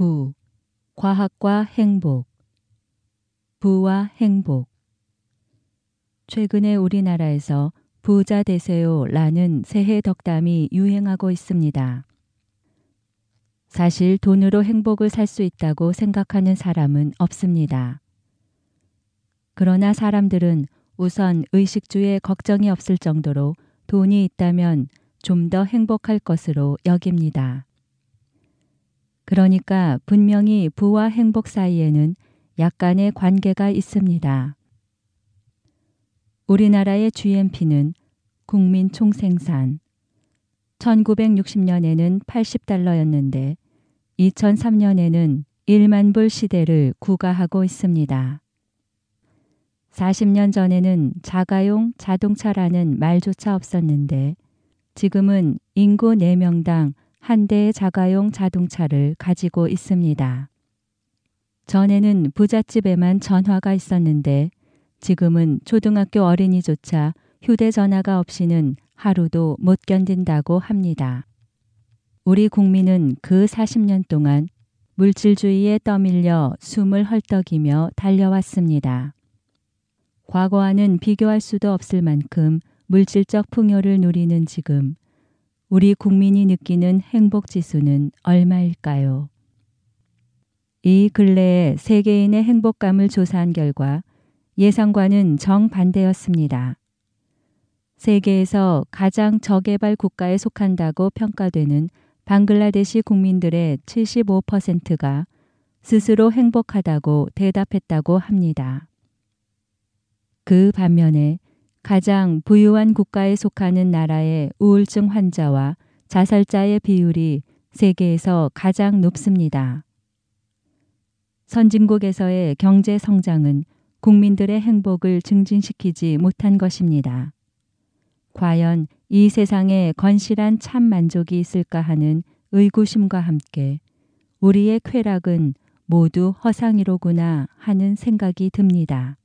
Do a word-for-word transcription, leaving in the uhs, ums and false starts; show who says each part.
Speaker 1: 구. 과학과 행복. 부와 행복. 최근에 우리나라에서 부자 되세요라는 새해 덕담이 유행하고 있습니다. 사실 돈으로 행복을 살 수 있다고 생각하는 사람은 없습니다. 그러나 사람들은 우선 의식주에 걱정이 없을 정도로 돈이 있다면 좀 더 행복할 것으로 여깁니다. 그러니까 분명히 부와 행복 사이에는 약간의 관계가 있습니다. 우리나라의 지디피는 국민 총생산, 천구백육십 년에는 팔십 달러였는데 이천삼 년에는 일만 불 시대를 구가하고 있습니다. 사십 년 전에는 자가용 자동차라는 말조차 없었는데 지금은 인구 네 명당 한 대의 자가용 자동차를 가지고 있습니다. 전에는 부잣집에만 전화가 있었는데 지금은 초등학교 어린이조차 휴대전화가 없이는 하루도 못 견딘다고 합니다. 우리 국민은 그 사십 년 동안 물질주의에 떠밀려 숨을 헐떡이며 달려왔습니다. 과거와는 비교할 수도 없을 만큼 물질적 풍요를 누리는 지금 우리 국민이 느끼는 행복지수는 얼마일까요? 이 근래에 세계인의 행복감을 조사한 결과 예상과는 정반대였습니다. 세계에서 가장 저개발 국가에 속한다고 평가되는 방글라데시 국민들의 칠십오 퍼센트가 스스로 행복하다고 대답했다고 합니다. 그 반면에 가장 부유한 국가에 속하는 나라의 우울증 환자와 자살자의 비율이 세계에서 가장 높습니다. 선진국에서의 경제 성장은 국민들의 행복을 증진시키지 못한 것입니다. 과연 이 세상에 건실한 참 만족이 있을까 하는 의구심과 함께 우리의 쾌락은 모두 허상이로구나 하는 생각이 듭니다.